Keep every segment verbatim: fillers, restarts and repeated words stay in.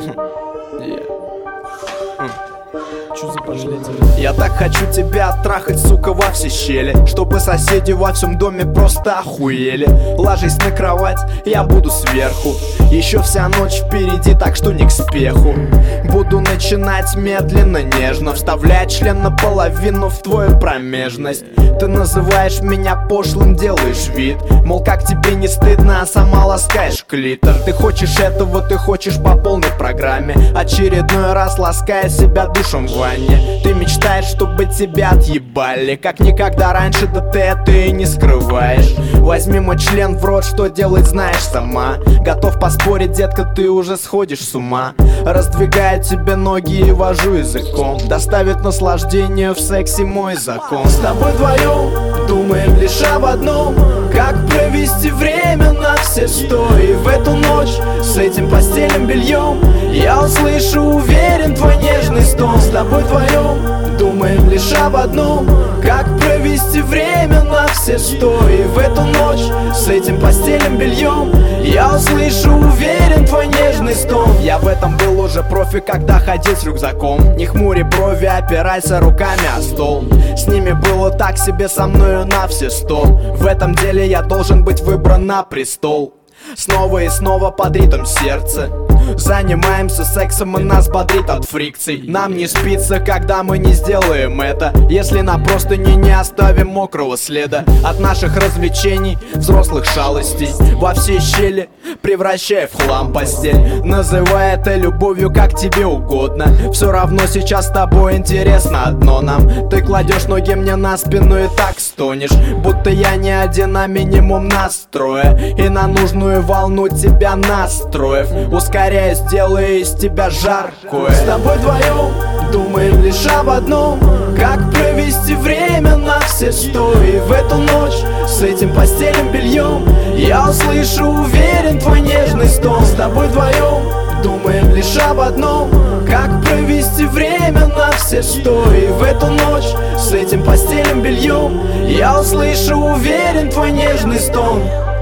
Чё за пошлятина? Я так хочу тебя трахать, сука, во все щели, чтобы соседи во всем доме просто охуели. Ложись на кровать, я буду сверху. Еще вся ночь впереди, так что не к спеху. Буду начинать медленно, нежно, вставлять член наполовину в твою промежность. Ты называешь меня пошлым, делаешь вид, мол, как тебе не стыдно, а сама ласкаешь клитор. Ты хочешь этого, ты хочешь по полной программе, очередной раз лаская себя душем в ванне. Ты мечтаешь, чтобы тебя отъебали, как никогда раньше, да ты это и не скрываешь. Возьми мой член в рот, что делать знаешь сама. Готов поспорить, детка, ты уже сходишь с ума. Раздвигаю тебе ноги и вожу языком, доставит наслаждение в сексе мой закон. С тобой вдвоем думаем лишь об одном, как провести время на все сто. И в эту ночь с этим постельным бельем я услышу, уверен, твой нежный стон. С тобой вдвоем думаем лишь об одном, как провести время на все сто. И в эту ночь с этим постельным бельем я услышу, уверен, твой нежный стон. Я в этом был уже профи, когда ходил с рюкзаком. Не хмури брови, опирайся руками о стол. С ними было так себе, со мною на все сто. В этом деле я должен быть выбран на престол. Снова и снова под ритм сердца занимаемся сексом, и нас бодрит от фрикций. Нам не спится, когда мы не сделаем это, если на простыне не оставим мокрого следа от наших развлечений, взрослых шалостей. Во все щели превращая в хлам постель, называй это любовью, как тебе угодно. Все равно сейчас с тобой интересно одно нам. Ты кладешь ноги мне на спину и так стонешь, будто я не один, а минимум настроя, и на нужную волну тебя настроив, ускоряя, сделая из тебя жаркое. С тобой вдвоем думаем лишь об одном, как провести время на все сто. И в эту ночь с этим постельным бельем я услышу, уверен, твой нежный стон. С тобой вдвоем думаем лишь об одном, как провести время на все сто. И в эту ночь с этим постельным бельем я услышу, уверен, твой нежный стон.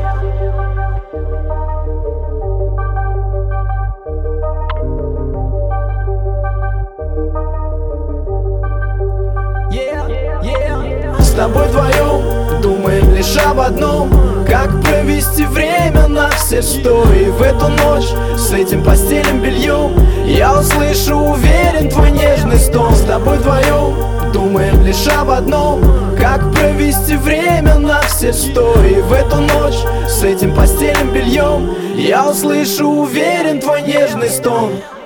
С тобой вдвоем думаем лишь об одном, как провести время на все сто. И в эту ночь с этим постельным бельем я услышу, уверен, твой нежный стон. С тобой вдвоем думаем лишь об одном, как провести время на все сто. И в эту ночь с этим постельным бельем я услышу, уверен, твой нежный стон.